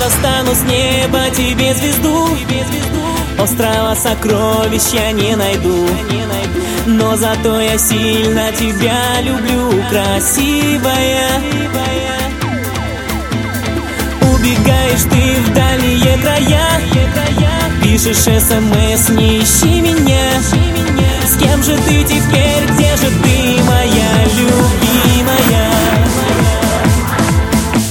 достану с неба тебе звезду. Острова сокровищ я не найду, но зато я сильно тебя люблю, красивая. Убегаешь ты в дальние края, пишешь СМС, не ищи меня. С кем же ты теперь?